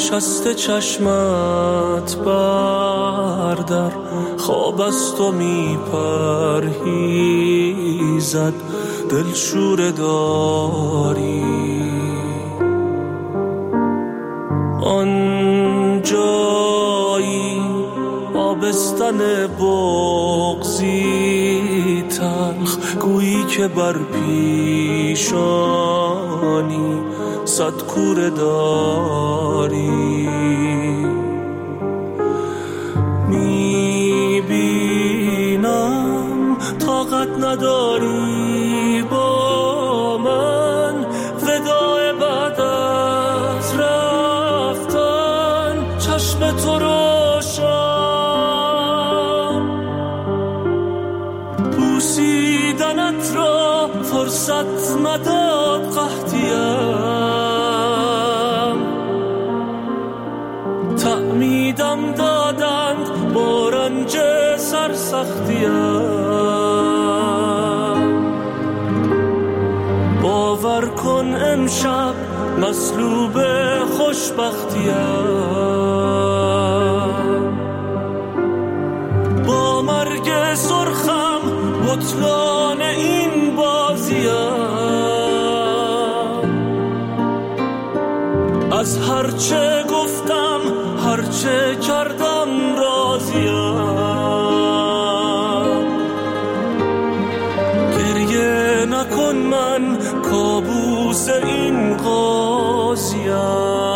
نشسته چشمت بردر، خواب از تو می پرهیزد، دلشوره داری. آن جایی آبستن بغضی تلخ، گویی که بر پیشانی صد کوره داری. میبینم طاقت نداری با من، وداع بعد از رفتن چشم تو روشن. بوسیدنت را فرصت نداد قحطیم، تعمیدم دادند با رنج سرسختیم. باور کن امشب مصلوب خوشبختیم، با مرگ سرخم بطلان این بازیم. از هرچه گفتم هرچه کردم راضیم. گریه نکن من کابوس این قاضیم.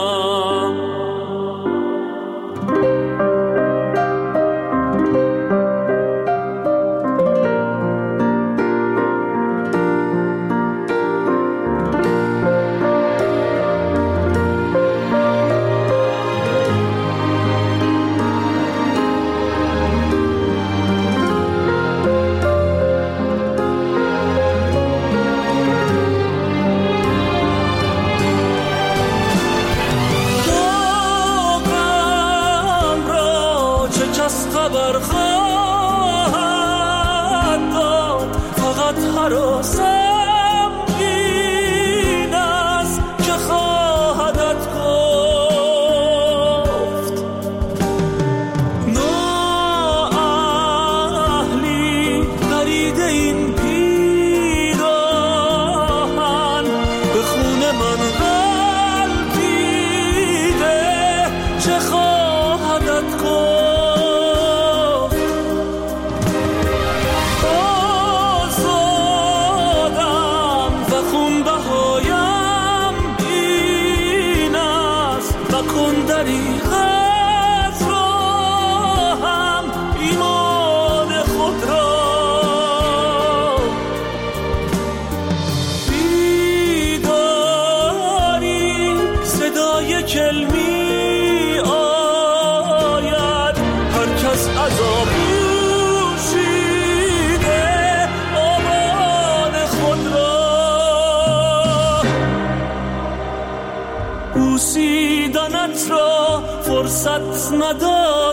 بوسیدنت را فرصت نداد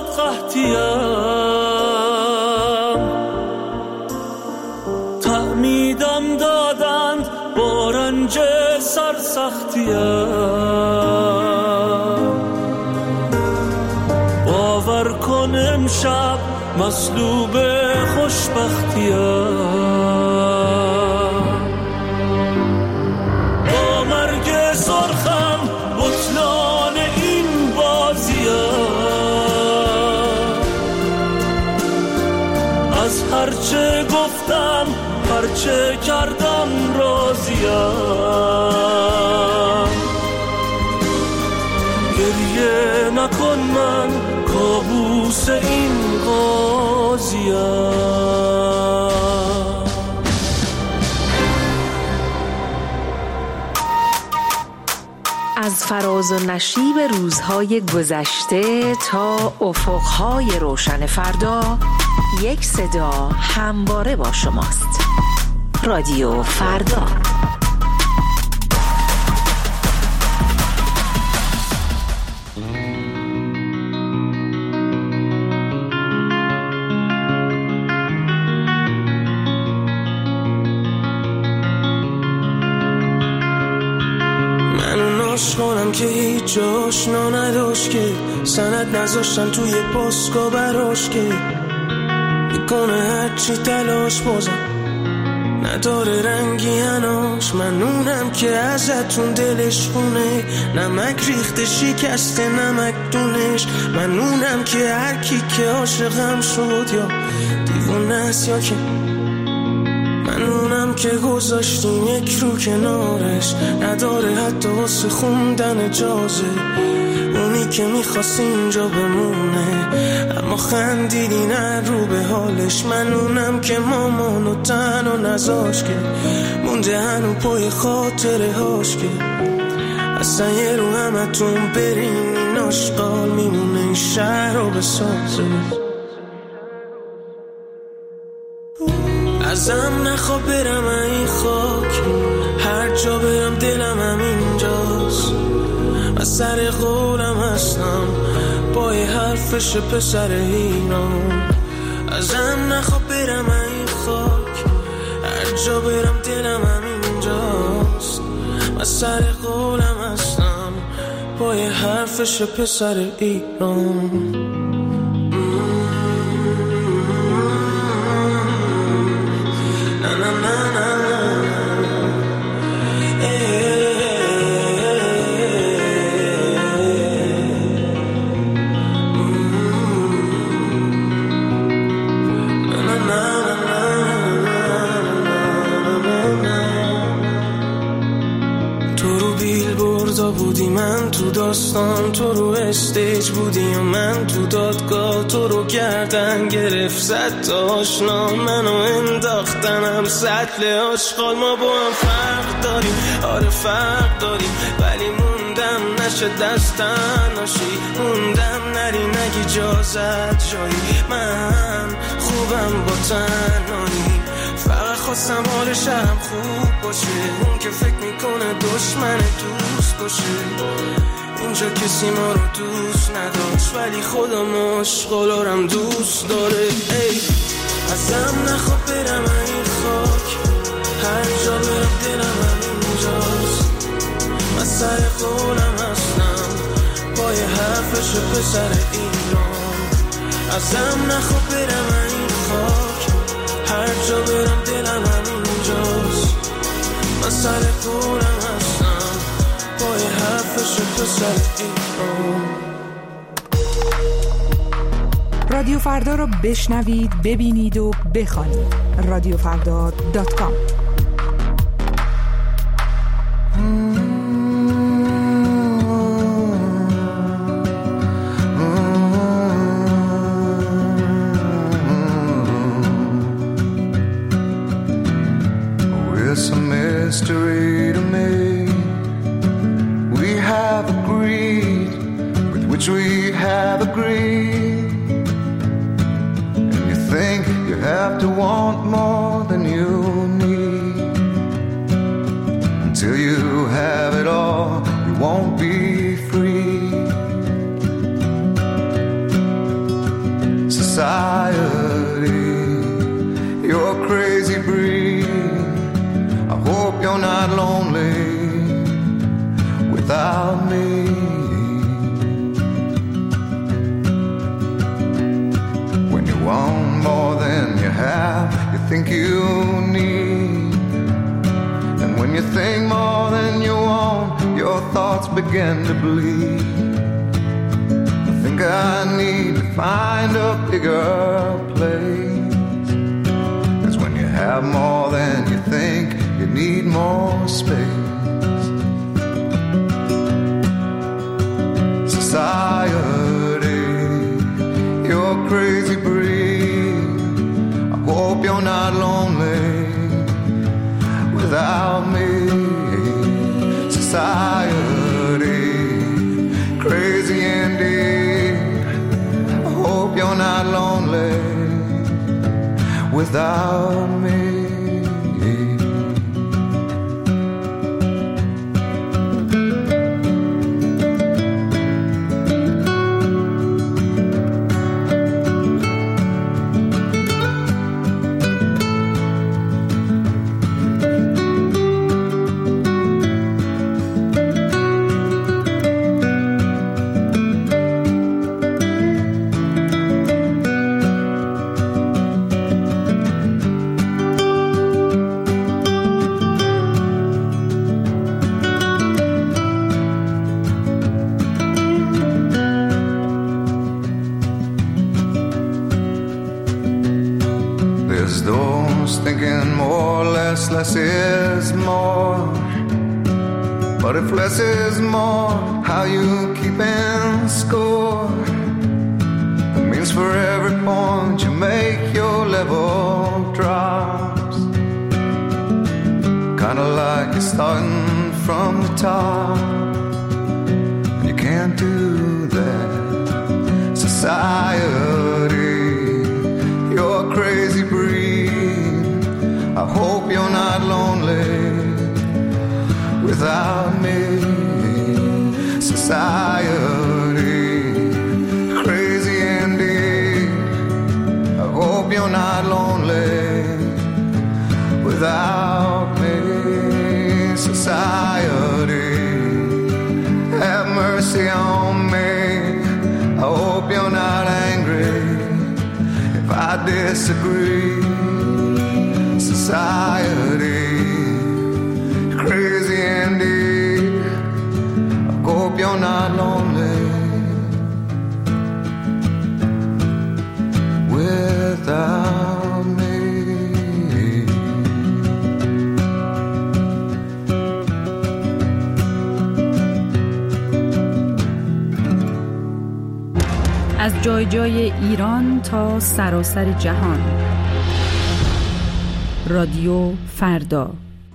قحطیم، تعمیدم دادند با رنج سرسختیم. باور کن امشب مصلوب خوشبختیم، با مرگ سرخم بطلان این بازیم. از هرچه گفتم هرچه کردم راضیم. گریه نکن من کابوس این قاضیم. از فراز و نشیب روزهای گذشته تا افقهای روشن فردا، یک صدا همواره با شماست. رادیو فردا. عشقانم که هیچ آشنا نداشت که سند نذاشتن توی پاسکا براش که میکنه هرچی تلاش بازم نداره رنگی هناش. من اونم که ازتون دلش خونه نمک ریخته شکسته نمک دونش. من اونم که هر کی که عاشقم شد یا دیوونه است یا که من اونم که گذاشتیم یک رو کنارش نداره حتی واسه خوندن اجازه. اونی که میخواست اینجا بمونه اما خندیدی نه رو به حالش. من اونم که مامانو تنها نذاش که مونده هنو پای خاطره هاش که اصلا یه رو همتون برین این آشقال میمونه این شهر رو بسازه. ازم نخواه برم این خاک هر جا برم دلم همینجاست. من سر قولم هستم پای حرفش پسر ایران. ازم نخواه برم این خاک هر جا برم دلم همینجاست. من سر قولم هستم پای حرفش پسر ایران. بودی من تو داستان تو رو استیج بودی و من تو دادگاه تو رو گردن گرفت زد تا آشنا منو انداختنم سطل آشغال. ما با هم فرق داریم آره فرق داریم ولی موندم نشه دستن ناشی موندم نری نگی اجازت جایی من خوبم با تنهایی فقط خواستم حال شهرم خوب باشه. اون که فکر میکنه دشمن دوست باشه اینجا کسی ما رو دوست نداشت ولی خودم عشقالارم دوست داره. ای ازم نخواه برم این خاک هر جا برم دلم همینجاست. من سر قولم هستم پای حرفش پسر ایران. ازم نخواه برم این خاک هر جا برم دلم همینجاست. من سر قولم هستم پای حرفش پسر ایران. رادیو فردا رو بشنوید ببینید و بخوانید. رادیوفردا.com Mystery to me, we have agreed with which we have agreed, and you think you have to want more than you need. Until you have it all, you won't be free. Society, you're crazy breed. Hope you're not lonely without me. When you want more than you have, you think you need. And when you think more than you want, your thoughts begin to bleed. I think I need to find a bigger place. 'Cause when you have more than you think, you need more space. Society, you're crazy breed. I hope you're not lonely without me. Society, crazy indeed. I hope you're not lonely without me. There's those thinking more or less is more. But if less is more, how you keeping score? That means for every point you make, your level drops. Kinda like you're starting from the top. You can't do that. Society, you're a crazy breed. I hope you're not lonely without me. Society, crazy indeed. I hope you're not lonely without me. Society, have mercy on me. I hope you're not angry if I disagree. Society, crazy indeed. I hope you're not lonely without me. از جای جای ایران تا سراسر جهان. رادیو فردا.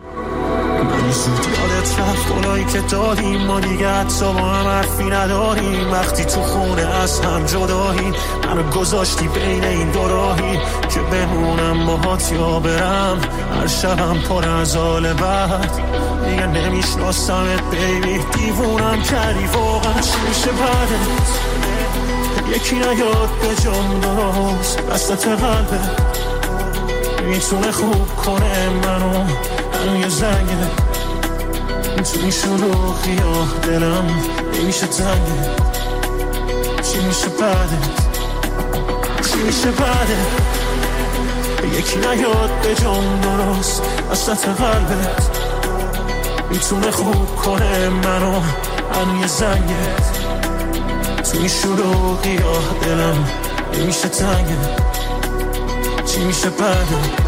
یادت رفت اونایی که داریم ما دیگه حتی با هم حرفی نداریم. وقتی تو خونه از هم جداییم منو گذاشتی بین این دو راهی که بمونم باهات یا برم. هر شبم پر از حال بد دیگه نمیشناسمت بیبی. دیوونم کردی واقعا چی میشه بعدت؟ یکی نیاد به جام درست وسط قلبت میتونه خوب کنه منو. الان یه زنگه تو این شلوغی ها دلم نمیشه تنگه. چی میشه بعدت؟ چی میشه بعدت؟ یکی نیاد به جام درست وسط قلبت میتونه خوب کنه منو. الان یه زنگه تو این شلوغی ها دلم نمیشه تنگه. چی میشه بعدت؟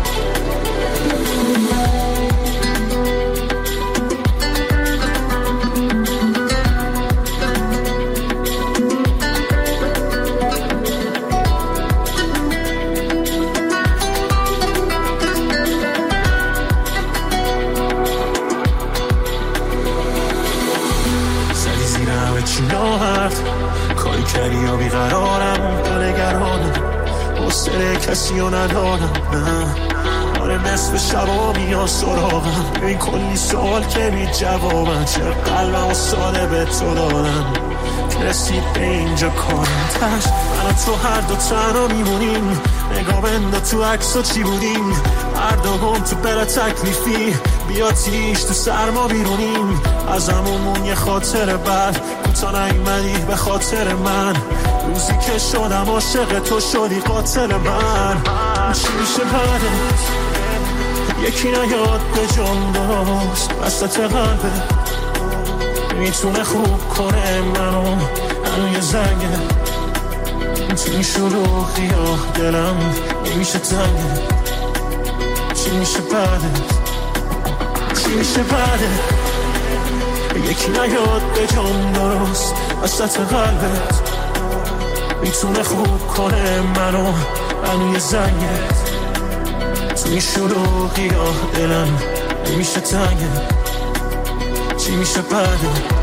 کاری کردی یا بیقرارم تو نگرانم حوصله کسی رو ندارم. نه آره نصف شبا میان سراغم. این کلی سوال که بی جوابم. چه قلبم و ساده به تو دادم که رسید به اینجا کارم تش. من تو هر دو تنها میمونیم. نگاه بنده تو عکس و چی بودیم. هر دو گم تو بلا تکلیفی. بیا تیش تو سرما بیرونیم. از همون یه خاطر بد تو نیومدی به خاطر من. روزی که شدم عاشق تو شدی قاتل من. چی میشه بعدت؟ یکی نیاد به جام درست وسط قلبت میتونه خوب کنه منو. الان یه زنگه تو این شلوغی ها دلم نمیشه تنگه. چی میشه بعدت؟ چی میشه بعدت؟ یکی نیاد به جام درست وسط قلبت میتونه خوب کنه منو. الان یه زنگه تو این شلوغی ها دلم نمیشه تنگه. چی میشه بعدت؟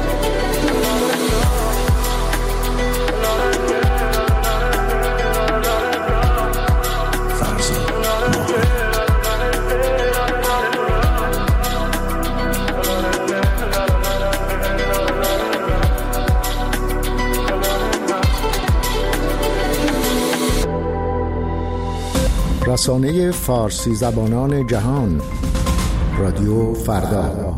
رسانه فارسی زبانان جهان. رادیو فردا.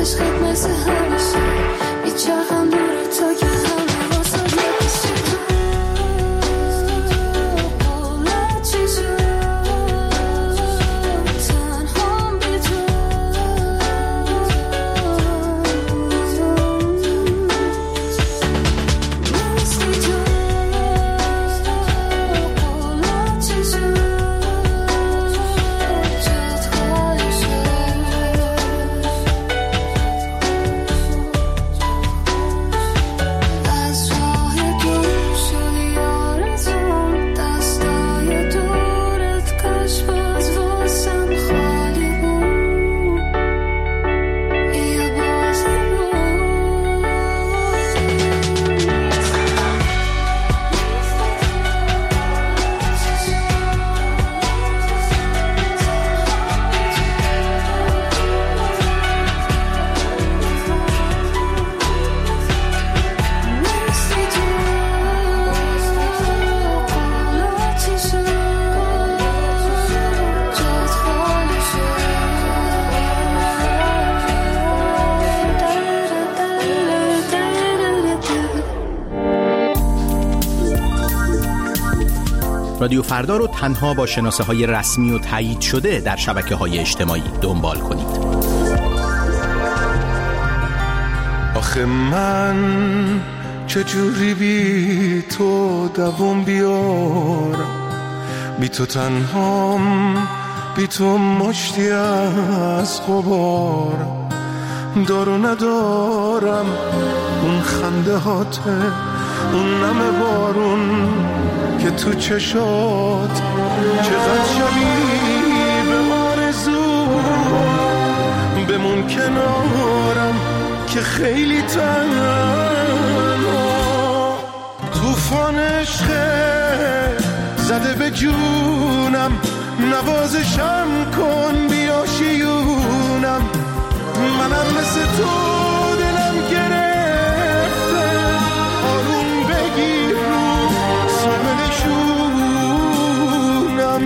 رادیو فردا رو تنها با شناسه‌های رسمی و تایید شده در شبکه‌های اجتماعی دنبال کنید. آخه من چجوری بی تو دوام بیارم، بی تو تنهام، بی تو مشتی از غبارم، دارو ندارم اون خنده هاته، اون نم بارون که تو چشات، چقدر شبیه به آرزو، بمون کنارم که خیلی تنها، طوفان عشق زده به جونم، نوازشم کن بیا شیونم، منم مثل تو دلم گرفته، آروم بگیر رو ساحل شونم.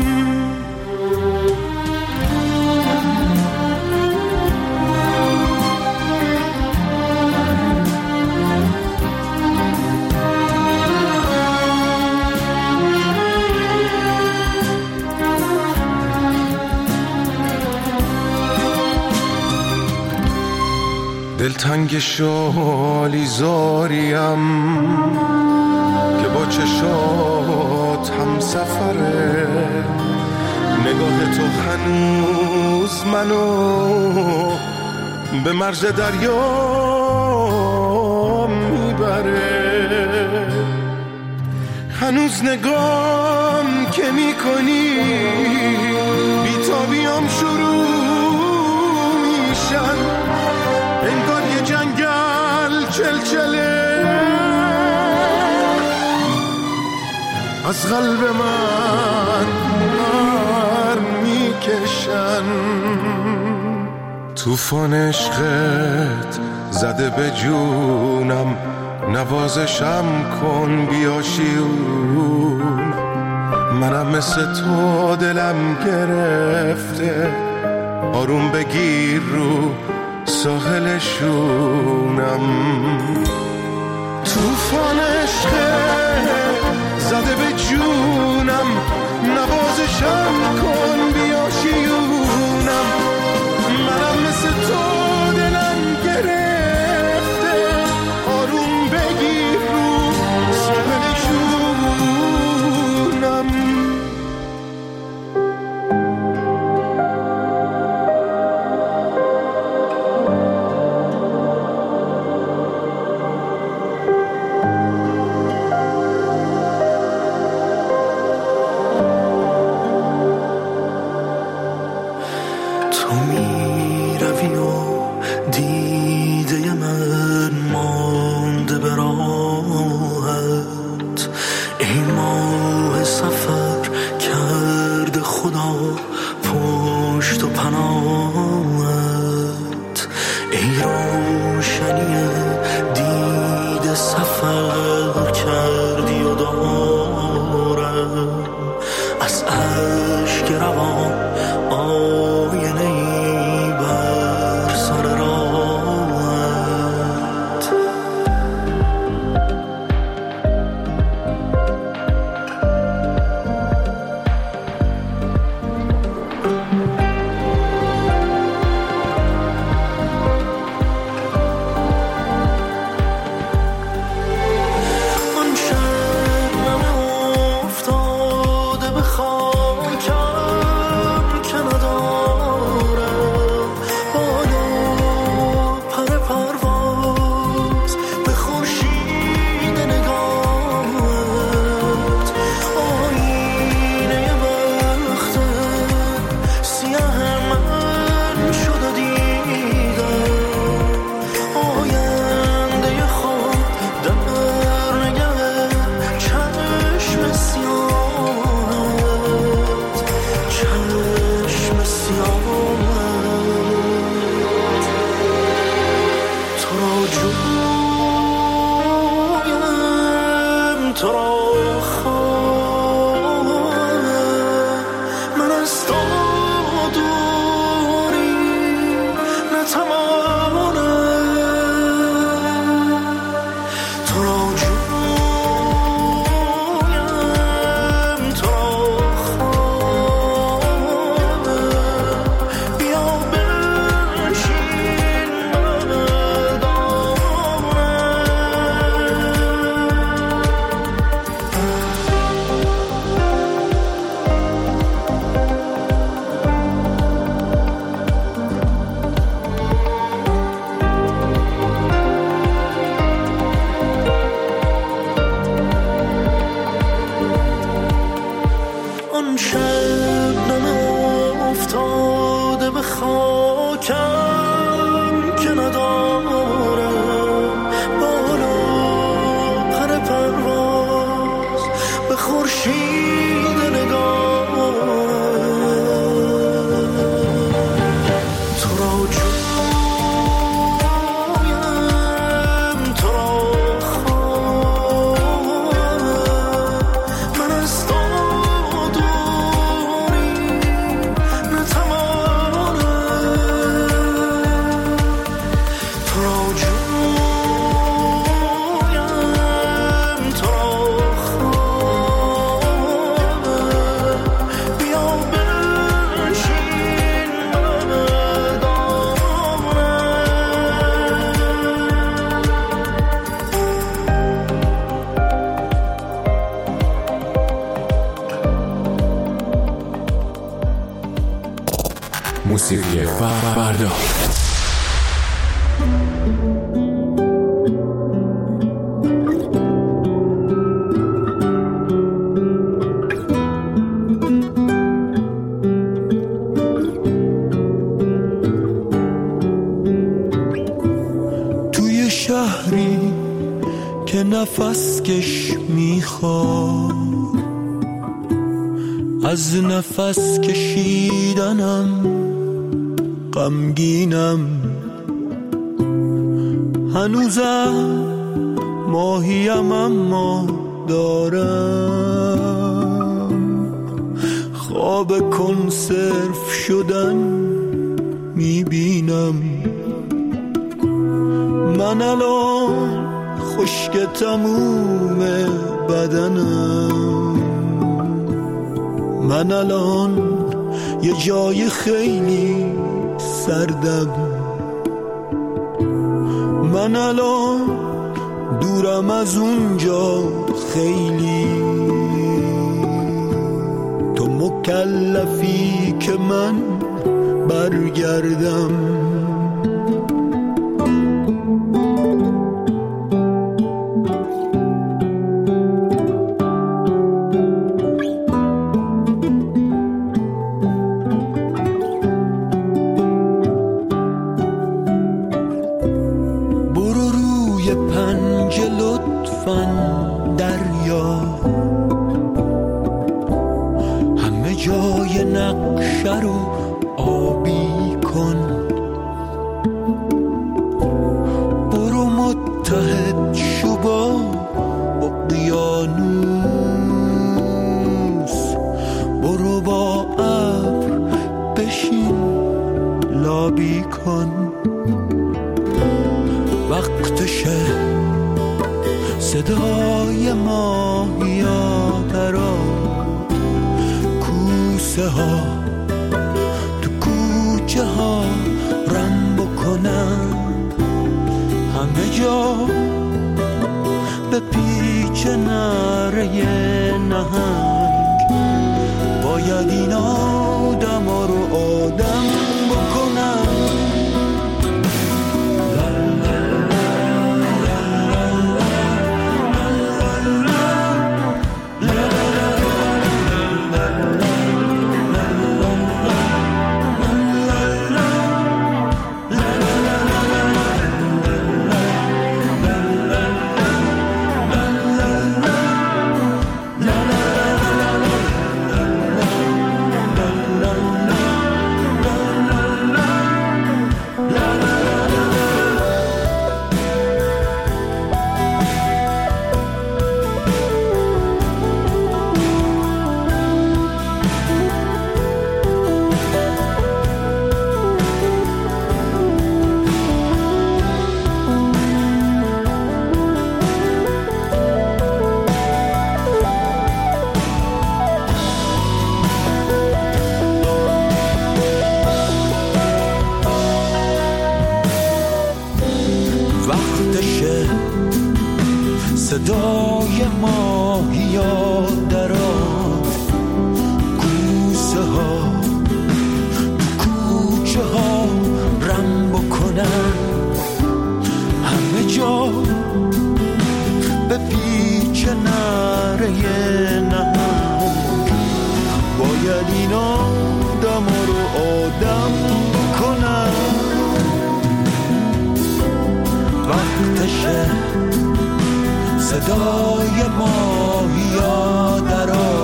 دلتنگ شالی زاریم که با چشات هم سفره، نگاه تو هنوز منو به مرز دریا میبره، هنوز نگام که میکنی بیتابیام شروع میشن، انگار یه جنگل چلچله از قلب من نار میکشن، طوفان عشقت زده به جونم، نوازشم کن بیا شیون، منم مثل تو دلم گرفته، آروم بگیر رو ساحل شونم، طوفان عشق زده به جونم، نوازشم کن بیا شیونم، منم مثل تو دلم گرفته، آروم بگیر رو ساحل شونم. آینه‌ای بر سر راه موسیقی فردا. توی شهری که نفس کش میخواد، از نفس کشیدنم غمگینم، هنوزم ماهیم اما دارم خواب کنسرو شدن میبینم. من الان خشک تموم بدنم، من الان یه جای خیلی سردم، من الان دورم از اونجا خیلی. تو مکلفی که من برگردم. دریا همه جای نقشه رو آبی کن، برو متحد شو با اقیانوس، برو با ابر بشین لابی کن. وقتشه صدای ماهیا درا کوسه ها تو کوچه ها رم بکنن، همه جا به پیچ نره نهنگ. باید این آدم ها رو آدم بکنن. وقتشه صدای ماهیا دراز کوسه ها تو کوچه ها رم بکنن، همه جا به پیچ نره نهنگ. باید این آدم رو آدم بکنن. وقتشه صدای ماهیا درا